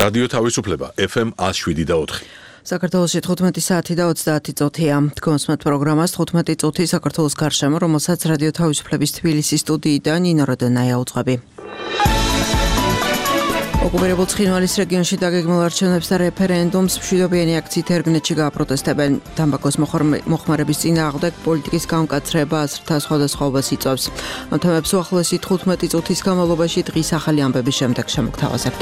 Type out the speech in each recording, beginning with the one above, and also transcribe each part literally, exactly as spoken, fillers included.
რადიო თავისუფლება ეფ ემ one oh seven და four. საქართველოში თხუთმეტი საათი და ოცდაათი წუთია. თქვენს პროგრამას თხუთმეტი წუთი საქართველოს გარშემო, რომელსაც რადიო თავისუფლების თბილისის სტუდიიდან ნინო როდონაია უძღვები. ოკუპირებულ ცხინვალის რეგიონში დაგეგმილ არჩევნებს და რეფერენდუმს მშვიდობიანი აქციით ერგნეთში გააპროტესტებენ. თამბაქოს მოხმარების წინააღმდეგ პოლიტიკის გამკაცრება აზრთა სხვადასხვაობას იწვევს. ამ თემებს უახლოესი თხუთმეტი წუთის განმავლობაში დღის ახალი ამბების შემდეგ შემოგთავაზებთ.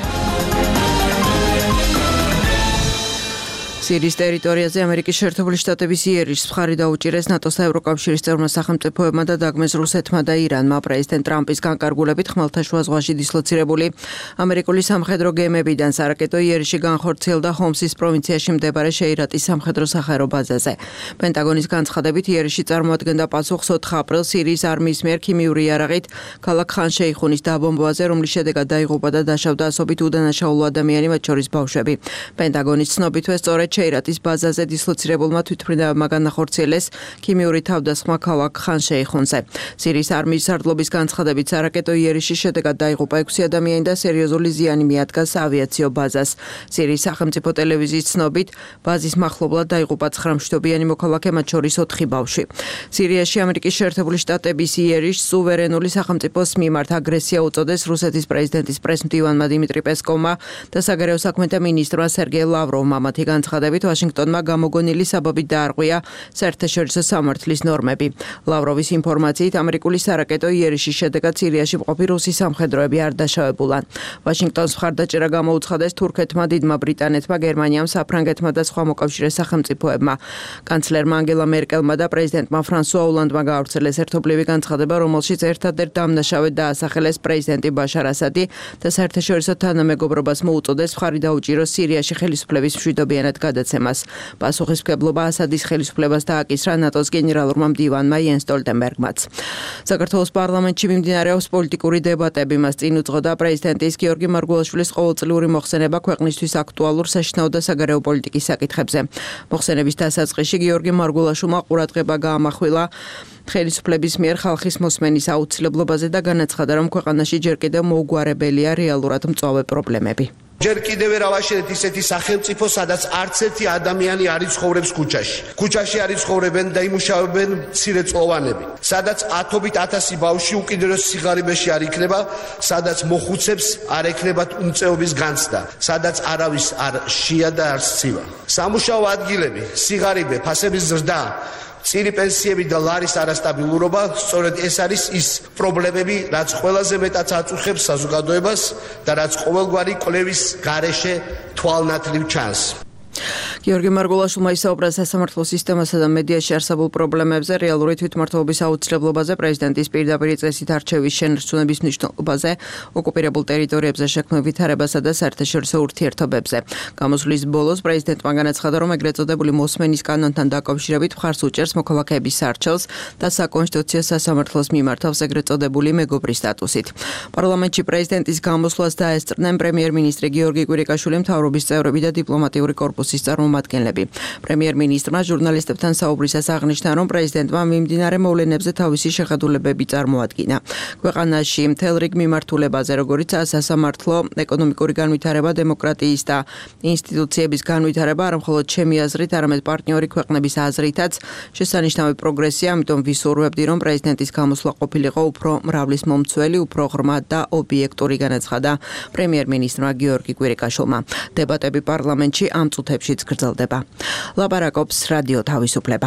სირიის ტერიტორიაზე ამერიკის შეერთებული შტატების იერიშს მხარი დაუჭირეს ნატოს და ევროკავშირის წევრმა სახელმწიფოებმა და დაგმეს რუსეთმა და ირანმა. პრეზიდენტ ტრამპის განკარგულებით ხმელთაშუა ზღვაში დისლოცირებული ამერიკული სამხედრო გემებიდან სარაკეტო იერიში განხორციელდა ჰომსის პროვინციაში მდებარე შეირატის სამხედრო სახაერო ბაზაზე. პენტაგონის განცხადებით იერიში წარმოადგენდა პასუხს ოთხ აპრილს სირიის არმიის მიერ ქიმიური იარაღით ქალაქ ხან-შეიხუნის დაბომბვაზე, რომლის შედეგად დაიღუპა და დაშავდა ასობით უდანაშაულო ადამიანი, მათ შორის ბავშვები. პენტაგონის ცნობითვე სწორედ შეირატის ბაზაზე დისლოცირებულმა თვითმფრინავებმა განახორციელეს ქიმიური თავდასხმა ქალაქ ხან-შეიხუნზე. სირიის არმიის სარდლობის განცხადებით სარაკეტო იერიშის შედეგად დაიღუპა ექვსი ადამიანი და სერიოზული ზიანი მიადგა საავიაციო ბაზას. სირიის სახელმწიფო ტელევიზიის ცნობით ბაზის მახლობლად დაიღუპა ცხრა მშვიდობიანი მოქალაქე, მათ შორის ოთხი ბავშვი. სირიაში ამერიკის შეერთებული შტატების იერიშს სუვერენული სახელმწიფოს მიმართ აგრესია უწოდეს რუსეთის პრეზიდენტის პრესმდივანმა დიმიტრი პესკოვმა და საგარეო საქმეთა მინისტრმა სერგეი ლავროვმა. მათი განცხადებით ვაშინგტონმა გამოგონილი საბაბით დაარღვია საერთაშორისო სამართლის ნორმები. ლავროვის ინფორმაციით ამერიკული სარაკეტო იერიშის შედეგად სირიაში მყოფი რუსი სამხედროები არ დაშავებულან. ვაშინგტონს მხარდაჭერა გამოუცხადეს თურქეთმა, დიდმა ბრიტანეთმა, გერმანიამ, საფრანგეთმა და სხვა მოკავშირე სახელმწიფოებმა. კანცლერმა ანგელა მერკელმა და პრეზიდენტმა ფრანსუა ოლანდმა გაავრცელეს ერთობლივი განცხადება, რომელშიც ერთადერთ დამნაშავედ დაასახელეს პრეზიდენტი ბაშარ ასადი და საერთაშორისო თანამეგობრობას მოუწოდეს მხარი დაუჭიროს სირიაში ხელისუფლების მშვიდობიანად გადაცემას. პასუხისმგებლობა ასადის ხელისუფლებას დააკისრა ნატოს გენერალურმა მდივანმა იენს სტოლტენბერგმაც. საქართველოს პარლამენტში მიმდინარეობს პოლიტიკური დებატები. მას წინ უძღოდა პრეზიდენტის გიორგი მარგულაშვილის ყოველწლიური მოხსენება ქვეყნისთვის აქტუალურ საშინაო და საგარეო პოლიტიკის საკითხებზე. მოხსენების დასაწყისში გიორგი მარგულაშვილმა ყურადღება გაამახვილა ხელისუფლების მიერ ხალხის მოსმენის აუცილებლობაზე და განაცხადა, რომ ქვეყანაში ჯერ კიდევ მოუგვარებელია რეალურად მწვავე პრობლემები. ჯერ კიდევ ვერ ავაშენეთ ისეთი სახელმწიფო, სადაც არც ერთი ადამიანი არ იცხოვრებს ქუჩაში. ქუჩაში არ იცხოვრებენ და იმუშავებენ მცირეწლოვანები. სადაც ათობით ათასი ბავშვი უკიდურეს სიღარიბეში არ იქნება, სადაც მოხუცებს არ ექნებათ უმწეობის განცდა, სადაც არავის არ შია და არ სცივა. სამუშაო ადგილები, სიღარიბე, ფასების ზრდა, წირი პენსიები და ლარის არასტაბილურობა, სწორედ ეს არის ის პრობლემები, რაც ყველაზე მეტად აწუხებს საზოგადოებას და რაც ყოველგვარი კვლევის გარეშე თვალნათლივ ჩანს. გიორგი მარგულაშვილმა ისაუბრა სასამართლო სისტემასა და მედიაში არსებულ პრობლემებზე, რეალური თვითმმართველობის აუცილებლობაზე, პრეზიდენტის პირდაპირ წესით არჩევის შენარჩუნების მნიშვნელობაზე, ოკუპირებულ ტერიტორიებზე შექმნილ ვითარებასა და საერთაშორისო ურთიერთობებზე. გამოსვლის ბოლოს პრეზიდენტმა განაცხადა, რომ ეგრეთ წოდებული მოსმენის კანონთან დაკავშირებით მხარს უჭერს მოქალაქეების არჩევს და საკონსტიტუციო სასამართლოს მიმართავს ეგრეთ წოდებული მეგობრის სტატუსით. პარლამენტში პრეზიდენტის გამოსვლას დაესწრნენ პრემიერ-მინისტრი გიორგი კვირიკაშვილი, მთავრობის წევრები და დიპლომატიური კორპუსის წარმომადგენლები. პრემიერ-მინისტრმა ჟურნალისტებთან საუბრისას აღნიშნა, რომ პრეზიდენტმა მიმდინარე მოვლენებზე თავისი შეხედულებები წარმოადგინა. ქვეყანაში მთელ რიგ მიმართულებაზე, როგორიც სასამართლო, ეკონომიკური განვითარება, დემოკრატიის და ინსტიტუციების განვითარება, არა მხოლოდ ჩემი აზრით, არამედ პარტნიორი ქვეყნების აზრითაც შესანიშნავი პროგრესია, ამიტომ ვისურვებდი, რომ პრეზიდენტის გამოსვლა ყოფილიყო უფრო მრავლის მომცველი, უფრო ღრმა და ობიექტური, განაცხადა პრემიერ-მინისტრმა გიორგი კვირიკაშვილმა. დებატები პარლამენტში ამ წუთებშიც გრძელდება. ლაპარაკობს რადიო თავისუფლება.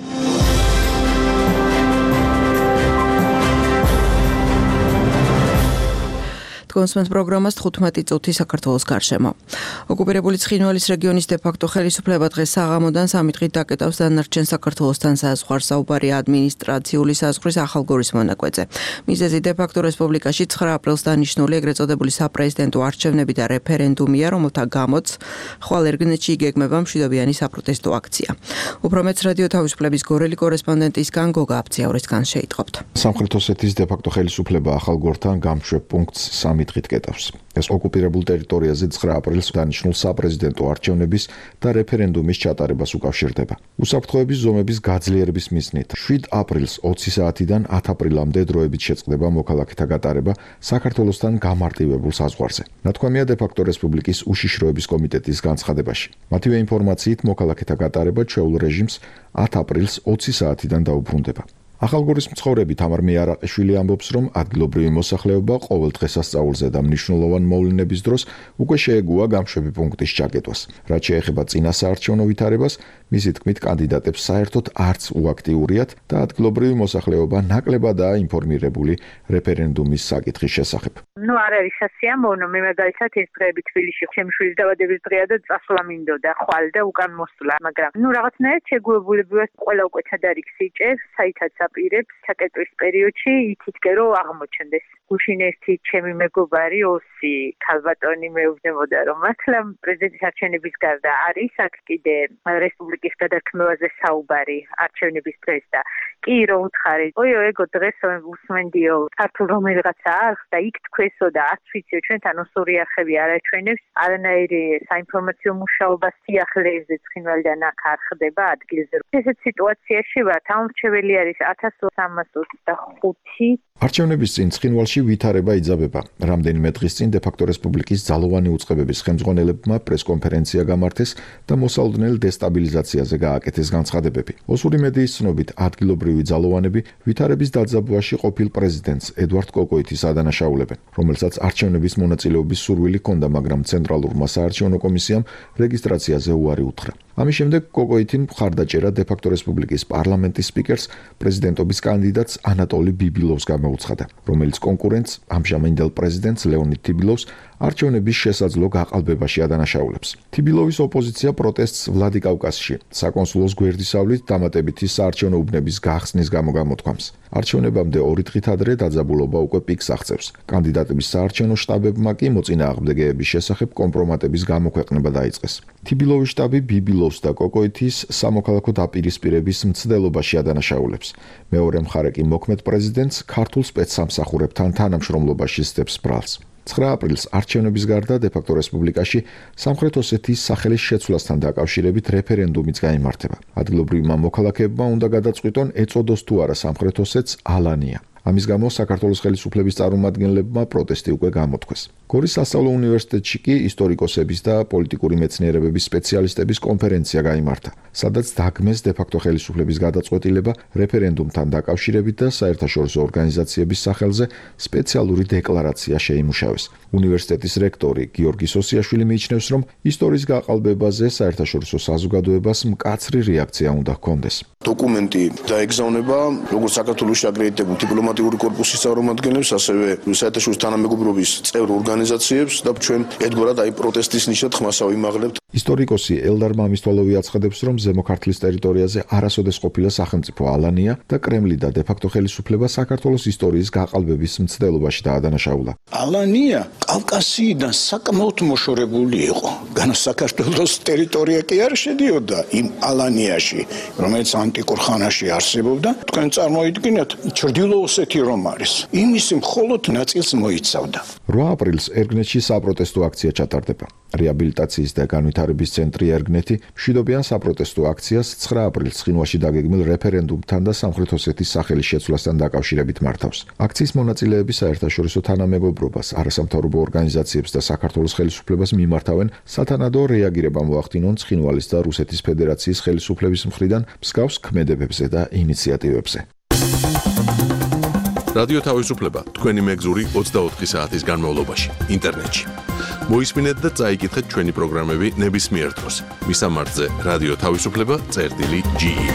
კონსმენს პროგრამას თხუთმეტი წუთი საქართველოს გარშემო. ოკუპირებული ცხინვალის რეგიონის დე-ფაქტო ხელისუფლება დღეს საღამოდან სამი დღით დაკეტავს დანარჩენ საქართველოსთან საზღვარს საუბარი ადმინისტრაციული საზღვრის ახალგორის მონაკვეთზე. მიზეზი დე-ფაქტო რესპუბლიკაში ცხრა აპრილს დანიშნული ეგრეთ წოდებული საპრეზიდენტო არჩევნები და რეფერენდუმია, რომელთა გამოც ხვალ ერგნეთში იგეგმება მშვიდობიანი საპროტესტო აქცია. უფრო მეც რადიო თავისუფლების გორელი კორესპონდენტისგან გოგა აფციაურისგან შეიტყობთ. სამხრეთ ოსეთის დე-ფაქტო ხელისუფლება ახალგორთან გამშვებ პუნქტს სამი მითხრით კეტავს. ეს ოკუპირებულ ტერიტორიაზე ცხრა აპრილს დანიშნულ საპრეზიდენტო არჩევნების და რეფერენდუმის ჩატარებას უკავშირდება. უსაფრთხოების ზომების გაძლიერების მიზნით შვიდ აპრილს ოცი საათიდან ათ აპრილამდე დროებით შეწყდება მოქალაქეთა გატარება საქართველოსთან გამარტივებულ საზღვარზე. ნათქვამია დე-ფაქტო რესპუბლიკის უშიშროების კომიტეტის განცხადებაში. მათივე ინფორმაციით მოქალაქეთა გატარება ჩვეულ რეჟიმს ათ აპრილს ოცი საათიდან დაუბრუნდება. ახალგორის მცხოვრები თამარ მეარაყიშვილი ამბობს, რომ ადგილობრივი მოსახლეობა ყოველ დღესასწაულზე და მნიშვნელოვან მოვლენების დროს უკვე შეეგუა გამშვები პუნქტის ჩაკეტვას. რაც შეეხება წინა საარჩევნო ვითარებას, მისი თქმით, კანდიდატებს საერთოდ არც უაქტიურიათ და ადგილობრივი მოსახლეობა ნაკლებადაა ინფორმირებული რეფერენდუმის საკითხის შესახებ. ნუ არ არის სასიამოვნო, მე მაგალითად ეს დღეები თბილისში ჩემი შვილის დაბადების დღეა და წასვლა მინდოდა ხვალ და უკან მოსვლა, მაგრამ ნუ რაღაცნაირად შეგუებულები ვართ, ყველა უკვე თადარიგ სიჭეს, საითაც აპირებს ჩაკეტვის პერიოდში ითითკე რომ აღმოჩნდეს. გუშინ ერთი ჩემი მეგობარი ოსი ქალბატონი მეუბნებოდა, რომ მართლა პრეზიდენტის არჩევნების გარდა არის აქ კიდე რესპუბლიკის გადაქმევაზე საუბარი არჩევნების დღეს და კი რო უთხარი, ოიო ეგო დღეს უსმენდიო ქართულ რომელიღაცა არხს და იქ თქვესო და არც ვიციო ჩვენთან ოსური არხები არ აჩვენებს არანაირი საინფორმაციო მუშაობა სიახლეებზე ცხინვალიდან აქ არ ხდება ადგილზე. ესეთ სიტუაციაში ვართ, ამორჩეველი არის ათას სამას ოცდახუთი. არჩევნების წინ ცხინვალში ვითარება იძაბება. რამდენიმე დღის წინ დე-ფაქტო რესპუბლიკის ძალოვანი უწყებების ხელმძღვანელებმა პრესკონფერენცია გამართეს და მოსალოდნელ დესტაბილიზაციაზე გააკეთეს განცხადებები. ოსური მედიის ცნობით, ადგილობრივი ძალოვანები ვითარების დაძაბვაში ყოფილ პრეზიდენტს ედვარდ კოკოითის ადანაშაულებენ, რომელსაც არჩევნების მონაწილეობის სურვილი ჰქონდა, მაგრამ ცენტრალურმა საარჩევნო კომისიამ რეგისტრაციაზე უარი უთხრა. ამის შემდეგ კოკოითიმ მხარდაჭერა დე-ფაქტო რესპუბლიკის პარლამენტის სპიკერს პრეზიდენტობის კანდიდატს ანატოლი ბიბილოვს გამოუცხადა, რომელიც კონკურენტს ამჟამინდელ პრეზიდენტს ლეონიდ თიბილოვს არჩევნების შესაძლო გაყალბებაში ადანაშაულებს. თიბილოვის ოპოზიცია პროტესტს ვლადიკავკაზში, საკონსულოს გვერდისავლით დამატებითი საარჩევნო უბნების გახსნის გამო გამოთქვამს. არჩევნებამდე ორი დღით ადრე დაძაბულობა უკვე პიკს აღწევს. კანდიდატების საარჩევნო შტაბებმა კი მოწინააღმდეგეების შესახებ კომპრომატების გამოქვეყნება დაიწყეს. თიბილოვის შტაბი ბიბილოვს და კოკოითის სამოქალაქო დაპირისპირების მცდელობაში ადანაშაულებს. მეორე მხარე კი მოქმედ პრეზიდენტს ქართულ სპეცსამსახურებთან თანამშრომლობაში სდებს ბრალს. ცხრა აპრილს არჩევნების გარდა დე-ფაქტო რესპუბლიკაში სამხრეთ ოსეთის სახელის შეცვლასთან დაკავშირებით რეფერენდუმიც გაიმართება. ადგილობრივმა მოქალაქეებმა უნდა გადაწყვიტონ ეწოდოს თუ არა სამხრეთ ოსეთს ალანია. ამის გამო საქართველოს ხელისუფლების წარმომადგენლებმა პროტესტი უკვე გამოთქვეს. გორის სასწავლო უნივერსიტეტში კი ისტორიკოსების და პოლიტიკური მეცნიერებების სპეციალისტების კონფერენცია გაიმართა, სადაც დაგმეს დე-ფაქტო ხელისუფლების გადაწყვეტილება რეფერენდუმთან დაკავშირებით და საერთაშორისო ორგანიზაციების სახელზე სპეციალური δεკლარაცია შეიმუშავეს. უნივერსიტეტის რექტორი გიორგი სოსიაშვილი მიიჩნევს, რომ ისტორიის გაყალბებაზე საერთაშორისო საზოგადოებას მკაცრი რეაქცია უნდა ჰქონდეს. დოკუმენტი დაეგზავნება როგორც საქართველოში აკრედიტებულ დიპლომატიური კორპუსის წარმომადგენლებს, ასევე საერთაშორისო თანამეგობრობის წევრ ორგანიზაციებს და ჩვენ ერთგვარად აი პროტესტის ნიშნად ხმას ავიმაღლებთ. ისტორიკოსი ელდარ მამისტვალოვი აცხადებს, რომ ზემო ქართლის ტერიტორიაზე არასოდეს ყოფილა სახელმწიფო ალანია და კრემლი და დე-ფაქტო ხელისუფლება საქართველოს ისტორიის გაყალბების მცდელობაში დაადანაშაულა. ალანია კავკასიიდან საკმაოდ მოშორებული იყო. განა საქართველოს ტერიტორია კი არ შედიოდა იმ ალანიაში, რომელიც ანტიკურ ხანაში არსებობდა. თქვენ წარმოიდგინეთ, ჩრდილო ოსეთი რომ არის. იმის მხოლოდ ნაწილს მოიცავდა. რვა აპრილს ერგნეთში საპროტესტო აქცია ჩატარდება. რეაბილიტაციის და განვითარების ცენტრი ერგნეთი მშვიდობიან საპროტესტო აქციას ცხრა აპრილს ცხინვალში დაგეგმილ რეფერენდუმთან და სამხრეთ ოსეთის სახელის შეცვლასთან დაკავშირებით მართავს. აქციის მონაწილეები საერთაშორისო თანამეგობრობას, არასამთავრობო ორგანიზაციებს და საქართველოს ხელისუფლებას მიმართავენ სათანადო რეაგირება მოახდინონ ცხინვალის და რუსეთის ფედერაციის ხელისუფლების მხრიდან მსგავს ქმედებებზე და ინიციატივებზე. რადიო თავისუფლება თქვენი მეგზური ოცდაოთხი საათის განმავლობაში ინტერნეტში. მოისმინეთ და წაიკითხეთ ჩვენი პროგრამები ნებისმიერ დროს. მისამართზე რადიო თავისუფლება წერტილი ჯი ი.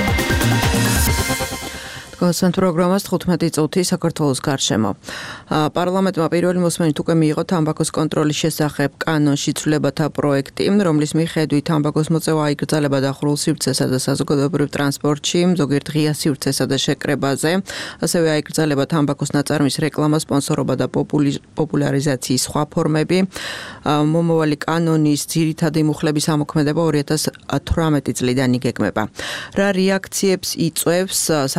კონსენტ პროგრამას თხუთმეტი წუთი საქართველოს გარშემო. პარლამენტმა პირველი მოსმენით უკვე მიიღო თამბაქოს კონტროლის შესახებ კანონში ცვლილებათა პროექტი, რომლის მიხედვით თამბაქოს მოწევა აიგრძელება დახურულ სივრცესა და საზოგადოებრივ ტრანსპორტში, ზოგიერთ ღია სივრცესა და შეკრებაზე, ასევე აიგრძელება თამბაქოს ნაწარმის რეკლამა, სპონსორობა და პოპულარიზაციის სხვა ფორმები. მომავალი კანონის ძირითადი მუხლების ამოქმედება ორი ათას თვრამეტი წლიდან იგეგმება. რა რეაქციებს იწვევს სახელმწიფოს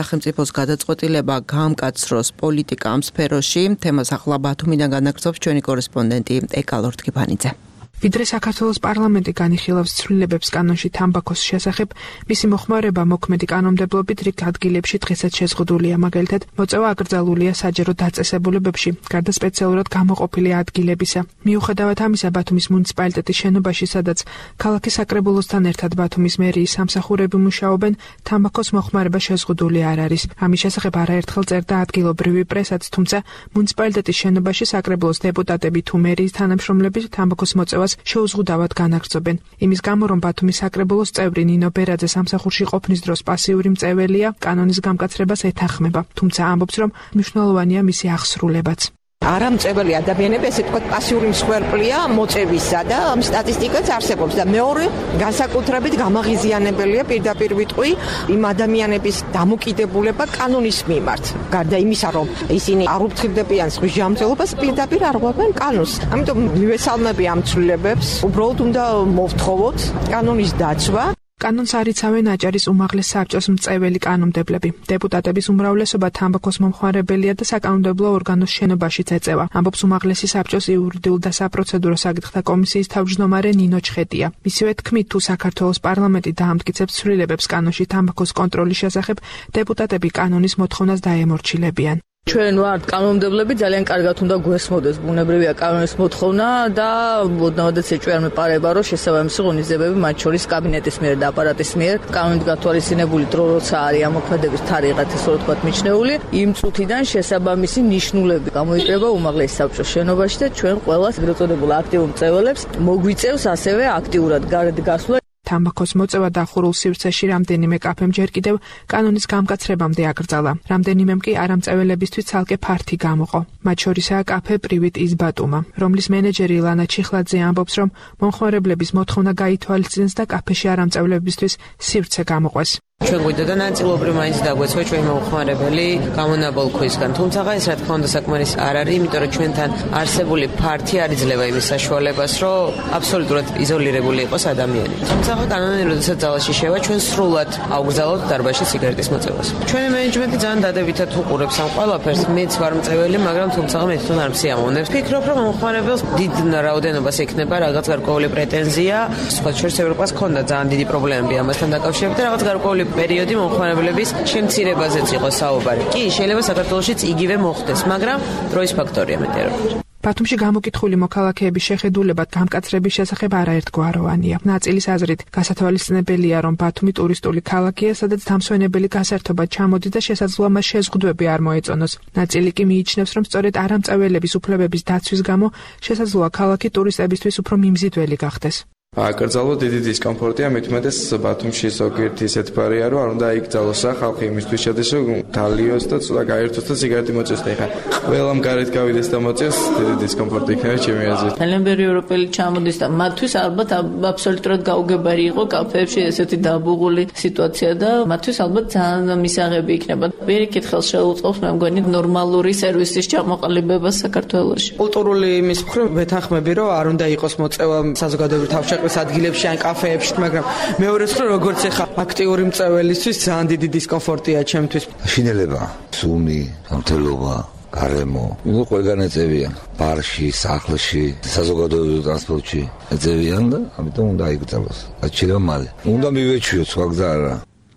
იყოს გადაწყვეტილება გაამკაცროს პოლიტიკა ამ სფეროში. თემას ახლა ბათუმიდან განაგრძობს ჩვენი კორესპონდენტი ეკა ლორთქიფანიძე. ვიდრე საქართველოს პარლამენტი განიხილავს ცვლილებებს კანონში თამბაქოს შესახებ, მისი მოხმარება მოქმედი კანონმდებლობით რიგ ადგილებში დღესაც შეზღუდულია. მაგალითად, მოწევა აკრძალულია საჯარო დაწესებულებებში, გარდა სპეციალურად გამოყოფილი ადგილებისა. მიუხედავად ამისა, ბათუმის მუნიციპალიტეტის შენობაში, სადაც ქალაქის საკრებულოსთან ერთად ბათუმის მერიის სამსახურები მუშაობენ, თამბაქოს მოხმარება შეზღუდული არ არის. ამის შესახებ არაერთხელ წერდა ადგილობრივი პრესაც, თუმცა მუნიციპალიტეტის შენობაში საკრებულოს დეპუტატები თუ მერიის თანამშრომლები თამბაქოს მოწევა შეუზღუდავად განაგრძობენ. იმის გამო, რომ ბათუმის საკრებულოს წევრი ნინო ბერაძე სამსახურში ყოფნის დროს პასიური მწეველია, კანონის გამკაცრებას ეთანხმება, თუმცა ამბობს, რომ მნიშვნელოვანია მისი აღსრულებაც. არამწეველი ადამიანები, ესე ვთქვათ, პასიური მსხვერპლია მოწევისა და ამ სტატისტიკაც არსებობს და მეორე განსაკუთრებით გამაღიზიანებელია პირდაპირ ვიტყვი იმ ადამიანების დამოკიდებულება კანონის მიმართ. გარდა იმისა, რომ ისინი არ უფრთხილდებიან ზღვის ჯანმრთელობას, პირდაპირ არღვევენ კანონს. ამიტომ მივესალმები ამ ცვლილებებს, უბრალოდ უნდა მოვთხოვოთ კანონის დაცვა. კანონს არიცავენ აჭარის უმაღლეს საბჭოს მწეველი კანონმდებლები. დეპუტატების უმრავლესობა თამბაქოს მომხმარებელია და საკანონმდებლო ორგანოს შენობაშიც ეწევა. ამბობს უმაღლესი საბჭოს იურიდიულ და საპროცედურო საკითხთა კომისიის თავმჯდომარე ნინო ჩხეტია. მისივე თქმით, თუ საქართველოს პარლამენტი დაამტკიცებს ცვლილებებს კანონში თამბაქოს კონტროლის შესახებ, დეპუტატები კანონის მოთხოვნას დაემორჩილებიან. ჩვენ ვართ კანონმდებლები, ძალიან კარგად უნდა გვესმოდეს ბუნებრივია კანონის მოთხოვნა და ოდნავადაც ეჭვიან მეპარება, რომ შესაბამისი ღონისძიებები მათ შორის კაბინეტის მიერ და აპარატის მიერ კანონით გათვალისწინებული დრო როცა არის ამოქმედების თარიღად ესე რომ თქვათ მიჩნეული, იმ წუთიდან შესაბამისი ნიშნულები გამოიკრება უმაღლესი საბჭოს შენობაში და ჩვენ ყველას ეგრეთ წოდებულ აქტიურ მწეველებს მოგვიწევს ასევე აქტიურად გარეთ გასვლა. თამბაქოს მოწევა დახურულ სივრცეში რამდენიმე კაფემ ჯერ კიდევ კანონის გამკაცრებამდე აკრძალა. რამდენიმემ კი არამწეველებისთვის ცალკე ფართი გამოყო. მათ შორისაა კაფე პრივიტ ის ბატუმა, რომლის მენეჯერი ლანა ჩიხლაძე ამბობს, რომ მომხმარებლების მოთხოვნა გაითვალისწინეს და კაფეში არამწეველებისთვის სივრცე გამოყვეს. ჩვენ გვიდა და ნაწილობრივ მაინც დაგვეცვა ჩვენი მომხმარებელი გამონაბოლ ქვისგან. თუმცა ეს რა თქმა უნდა საკმარის არ არის, იმიტომ რომ ჩვენთან არსებული ფართი არ იძლევა იმის საშუალებას, რომ აბსოლუტურად იზოლირებული იყოს ადამიანი. თუმცა კანონი როდესაც ძალაში შევა, ჩვენ სრულად აუგზავნოთ დარბაზში სიგარეტის მოწევას. ჩვენი მენეჯმენტი ძალიან დადებითად უყურებს ამ ყველაფერს. მეც ვარ მწეველი, მაგრამ თუმცა მე თვითონ არ მსიამოვნებს. ფიქრობ, რომ მომხმარებელს დიდ რაოდენობას ექნება რაღაც გარკვეული პრეტენზია. სხვა შორის ევროპას ქონდა ძალიან დიდი პრობლემები ამასთან დაკავშირებით და რაღაც გარკვეული პერიოდი მომხმარებლების შემცირებაზეც იყო საუბარი. კი, შეიძლება საქართველოშიც იგივე მოხდეს, მაგრამ დროის ფაქტორია მეტერო. ბათუმში გამოკითხული მოქალაქეების შეხედულებად გამკაცრების შესახებ არაერთგვაროვანია. ნაწილის აზრით, გასათვალისწინებელია, რომ ბათუმი ტურისტული ქალაქია, სადაც დამსვენებელი გასართობად ჩამოდის და შესაძლოა მას შეზღუდვები არ მოეწონოს. ნაწილი კი მიიჩნევს, რომ სწორედ არამწეველების უფლებების დაცვის გამო შესაძლოა ქალაქი ტურისტებისთვის უფრო მიმზიდველი გახდეს. აკრძალო დიდი დისკომფორტია, მithumetes ბათუმში ზოგიერთი ისეთ ბარია, რომ არ უნდა აიკრძალოს ხალხი იმისთვის შედეს, რომ დალიოს და ცოტა გაერთოს და სიგარეტი მოწეს და ეხა ყველამ გარეთ გავიდეს და მოწეს, დიდი დისკომფორტი იქნება ჩემი აზრით. ძალიან ბევრი ევროპელი ჩამოდის და მათთვის ალბათ აბსოლუტურად გაუგებარი იყო კაფეებში ესეთი დაბუღული სიტუაცია და მათთვის ალბათ ძალიან მისაღები იქნება. ვერი კითხელს შეუწყობს მე მგონი ნორმალური სერვისის ჩამოყალიბება საქართველოში. კულტურული იმის მხრივ ვეთანხმები, რომ არ უნდა იყოს მოწევა საზოგადოებრივ თავშეყრის ადგილებში ან კაფეებში, მაგრამ მეორეს მხრივ როგორც ეხა აქტიური მწეველისთვის ძალიან დიდი დისკომფორტია ჩემთვის. შინელება, სუნი, სამთელობა, გარემო, ნუ ყველგან ეწევიან. ბარში, სახლში, საზოგადოებრივ ტრანსპორტში ეწევიან და ამიტომ უნდა აიკრძალოს. გაჩერება მალე. უნდა მივეჩვიოთ, სხვა გზა არა.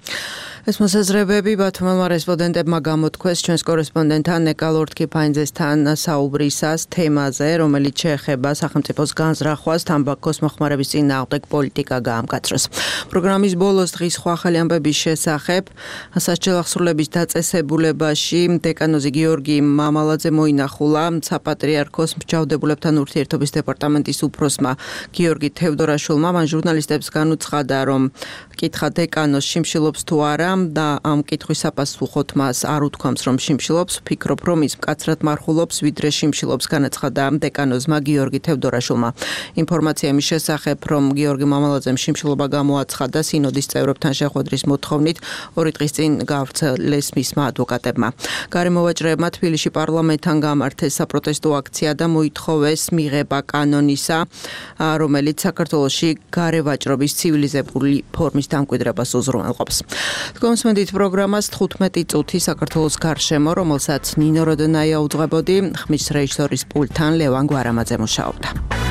ეს მოსაზრებები ბათუმელმა რესპონდენტებმა გამოთქვეს ჩვენს კორესპონდენტთან ეკა ლორთქიფანიძესთან საუბრისას თემაზე, რომელიც შეეხება სახელმწიფოს განზრახვას თამბაქოს მოხმარების წინააღმდეგ პოლიტიკა გაამკაცროს. პროგრამის ბოლოს დღის სხვა ახალი ამბების შესახებ სასჯელ აღსრულების დაწესებულებაში დეკანოზი გიორგი მამალაძე მოინახულა საპატრიარქოს მსჯავრდებულებთან ურთიერთობის დეპარტამენტის უფროსმა გიორგი თევდორაშვილმა. მან ჟურნალისტებს განუცხადა, რომ კითხა დეკანოს შიმშილობს თუ არა და ამ კითხვის საპასუხოდ მას არ უთქვამს, რომ შიმშილობს, ფიქრობ, რომ ის მკაცრად მარხულობს, ვიდრე შიმშილობს, განაცხადა დეკანოზმა გიორგი თევდორაშვილმა. ინფორმაცია იმის შესახებ, რომ გიორგი მამალაძემ შიმშილობა გამოაცხადა სინოდის წევრებთან შეხვედრის მოთხოვნით ორი დღის წინ გავრცელეს მისმა ადვოკატებმა. გარემოვაჭრეებმა თბილისში პარლამენტთან გამართეს საპროტესტო აქცია და მოითხოვეს მიღება კანონისა, რომელიც საქართველოში გარევაჭრობის ცივილიზებული ფორმის დამკვიდრებას უზრუნველყოფს. გონსმენდით პროგრამას თხუთმეტი წუთი საქართველოს გარშემო, რომელსაც ნინო როდონაია უძღვებოდი, ხმის რეჟისორის პულტთან ლევან გვარამაძე მუშაობდა.